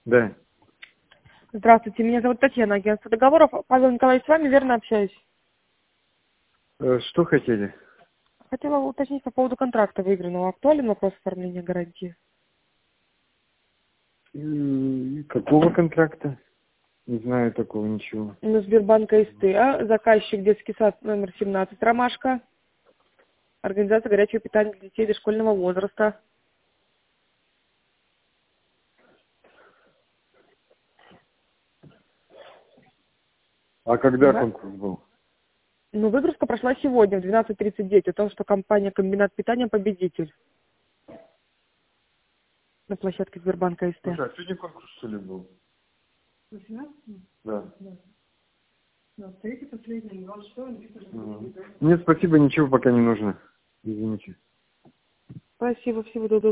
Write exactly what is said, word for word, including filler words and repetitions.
Да. Здравствуйте, меня зовут Татьяна, агентство договоров. Павел Николаевич, с вами верно общаюсь? Э, Что хотели? Хотела уточнить по поводу контракта выигранного. Актуален вопрос оформления гарантии? М, Какого контракта? Не знаю такого ничего. Ну, Сбербанка СТА, заказчик детский сад номер семнадцать, Ромашка, организация горячего питания для детей дошкольного возраста. А когда Да. конкурс был? Ну, выгрузка прошла сегодня в двенадцать тридцать девять, о том, что компания «Комбинат питания» победитель на площадке Сбербанка СТ. Слушай, а сегодня конкурс что ли был? восемнадцатого? Да. Да. Да, третий, последний, двадцать шестого, Ага. Нет, спасибо, ничего пока не нужно. Извините. Спасибо, всего доброго.